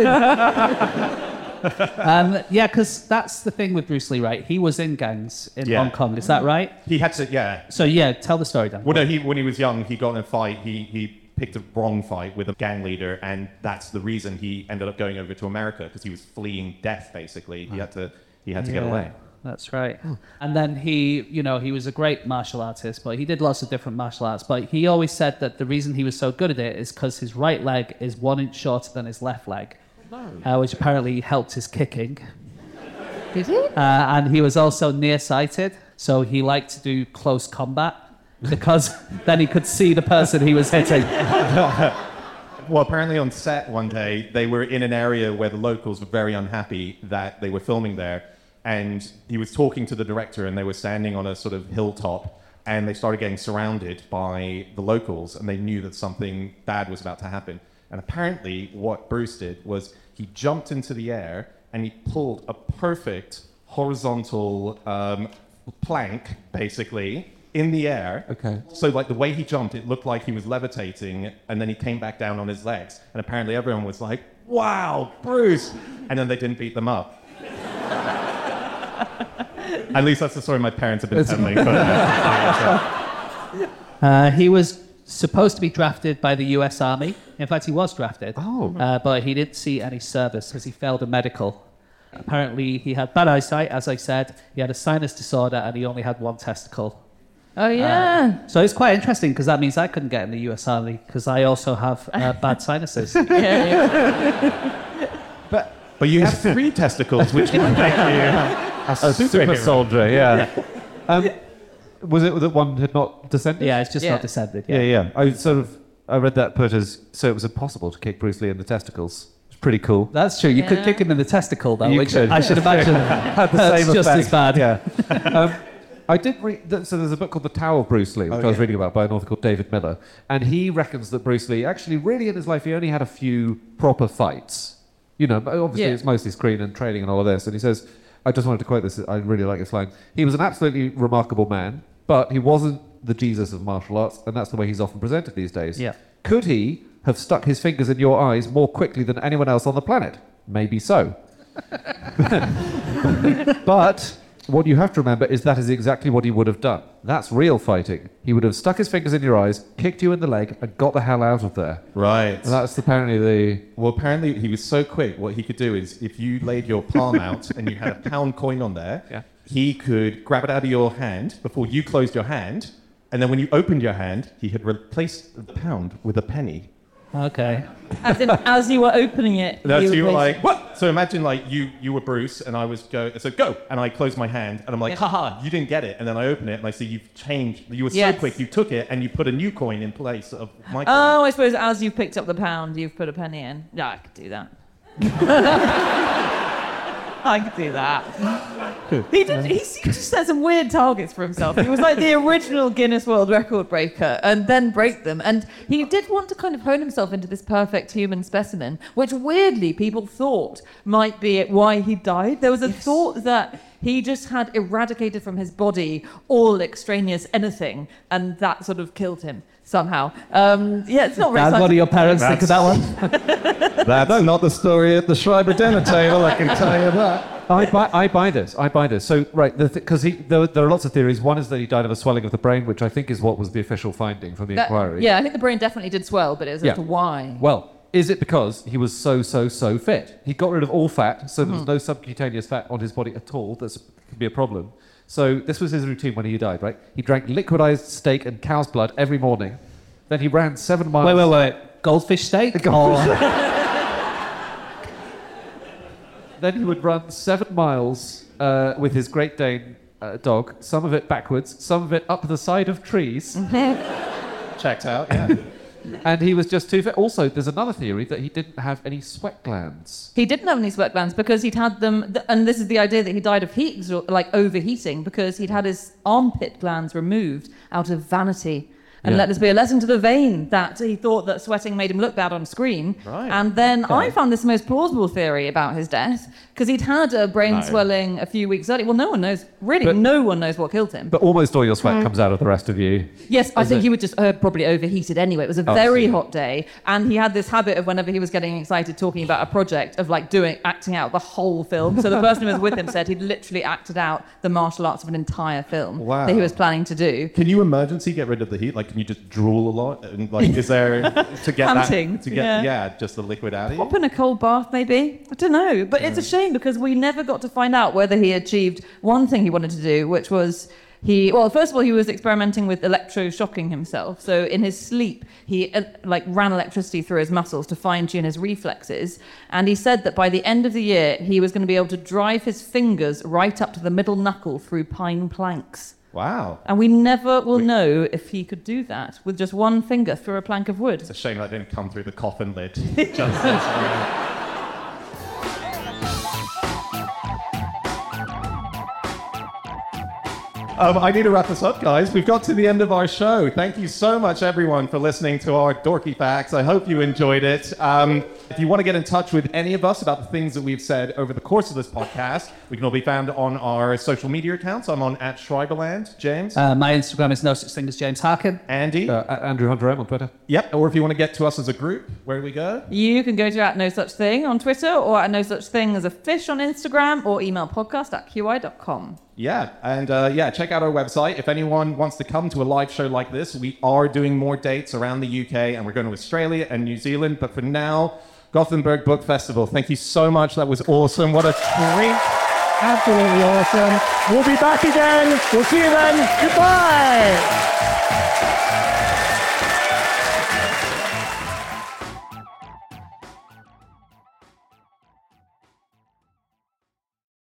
been! Yeah, because that's the thing with Bruce Lee, right? He was in gangs in Yeah. Hong Kong, is that right? He had to, yeah. So yeah, tell the story, Dan. Well, no, when he was young, he got in a fight. He picked a wrong fight with a gang leader, and that's the reason he ended up going over to America because he was fleeing death. Basically, he had to get away. That's right. And then he was a great martial artist, but he did lots of different martial arts. But he always said that the reason he was so good at it is because his right leg is 1 inch shorter than his left leg, which apparently helped his kicking. Did he? And he was also nearsighted, so he liked to do close combat because then he could see the person he was hitting. Well, apparently on set one day, they were in an area where the locals were very unhappy that they were filming there. And he was talking to the director, and they were standing on a sort of hilltop, and they started getting surrounded by the locals, and they knew that something bad was about to happen. And apparently what Bruce did was he jumped into the air, and he pulled a perfect horizontal plank, basically, in the air. Okay. So like the way he jumped, it looked like he was levitating, and then he came back down on his legs. And apparently everyone was like, "Wow, Bruce!" And then they didn't beat them up. At least that's the story my parents have been telling me. He was supposed to be drafted by the U.S. Army. In fact, he was drafted. But he didn't see any service because he failed a medical. Apparently, he had bad eyesight, as I said. He had a sinus disorder, and he only had one testicle. Oh, yeah. So it's quite interesting because that means I couldn't get in the U.S. Army because I also have bad sinuses. But you have 3 testicles, which might make you A super soldier, yeah. Was it that one had not descended? Yeah, it's just not descended. Yeah. I read that put as so it was impossible to kick Bruce Lee in the testicles. It's pretty cool. That's true. You could kick him in the testicle, though, You which could. I should imagine Had the that's same just effect. as bad. Yeah. I did read. So there's a book called The Tao of Bruce Lee, which I was reading about by an author called David Miller, and he reckons that Bruce Lee actually, really, in his life, he only had a few proper fights. You know, obviously it's mostly screen and training and all of this. And he says, I just wanted to quote this. I really like this line. He was an absolutely remarkable man, but he wasn't the Jesus of martial arts, and that's the way he's often presented these days. Yeah. Could he have stuck his fingers in your eyes more quickly than anyone else on the planet? Maybe so. But what you have to remember is that is exactly what he would have done. That's real fighting. He would have stuck his fingers in your eyes, kicked you in the leg, and got the hell out of there. Right. And that's apparently the... Well, apparently he was so quick, what he could do is if you laid your palm out and you had a £1 coin on there, he could grab it out of your hand before you closed your hand, and then when you opened your hand, he had replaced the £1 with a penny. Okay. As you were opening it, That's you were like, what? So imagine like you were Bruce and I was go, and I closed my hand and I'm like, haha, you didn't get it. And then I open it and I see you've changed. You were so quick, you took it and you put a new coin in place of my coin. Oh, I suppose as you've picked up the £1, you've put a penny in. Yeah, I could do that. I could do that. He seemed to set some weird targets for himself. He was like the original Guinness World Record breaker and then break them. And he did want to kind of hone himself into this perfect human specimen, which weirdly people thought might be why he died. There was a thought that he just had eradicated from his body all extraneous anything, and that sort of killed him somehow. It's not very Dad, what do your parents think of that one? That's not the story at the Schreiber dinner table, I can tell you that. I buy this. So, right, because there are lots of theories. One is that he died of a swelling of the brain, which I think is what was the official finding from the inquiry. Yeah, I think the brain definitely did swell, but it was as to why. Well, is it because he was so fit? He got rid of all fat, so there was no subcutaneous fat on his body at all. That could be a problem. So this was his routine when he died, right? He drank liquidized steak and cow's blood every morning. Then he ran 7 miles... Wait. Goldfish steak? Then he would run 7 miles with his Great Dane dog, some of it backwards, some of it up the side of trees. Checked out, yeah. And he was just too fit. Also, there's another theory that he didn't have any sweat glands. He didn't have any sweat glands because he'd had them, and this is the idea that he died of heat, like overheating, because he'd had his armpit glands removed out of vanity. And let this be a lesson to the vain that he thought that sweating made him look bad on screen. Right. And then I found this most plausible theory about his death, because he'd had a brain swelling a few weeks earlier. Well, no one knows, no one knows what killed him. But almost all your sweat comes out of the rest of you. Yes, I think he would just probably overheated anyway. It was a very hot day, and he had this habit of whenever he was getting excited talking about a project of like acting out the whole film. So the person who was with him said he'd literally acted out the martial arts of an entire film that he was planning to do. Can you emergency get rid of the heat? Like, can you just drool a lot? And like, is there to get Panting, that to get just the liquid out of you? Pop in a cold bath, maybe. I don't know, but it's a shame because we never got to find out whether he achieved one thing he wanted to do, which was first of all, he was experimenting with electroshocking himself. So in his sleep, he ran electricity through his muscles to fine-tune his reflexes. And he said that by the end of the year, he was going to be able to drive his fingers right up to the middle knuckle through pine planks. Wow. And we never will know if he could do that with just one finger through a plank of wood. It's a shame that didn't come through the coffin lid. I need to wrap this up, guys. We've got to the end of our show. Thank you so much, everyone, for listening to our dorky facts. I hope you enjoyed it. If you want to get in touch with any of us about the things that we've said over the course of this podcast, we can all be found on our social media accounts. I'm on @Schreiberland. James? My Instagram is no such thing as James Harkin. Andy? Andrew Hunter M on Twitter. Yep. Or if you want to get to us as a group, where do we go? You can go to @NoSuchThing on Twitter or @NoSuchThing as a fish on Instagram or email podcast@qi.com. Yeah, and check out our website. If anyone wants to come to a live show like this, we are doing more dates around the UK, and we're going to Australia and New Zealand. But for now, Gothenburg Book Festival. Thank you so much. That was awesome. What a treat. Absolutely awesome. We'll be back again. We'll see you then. Goodbye.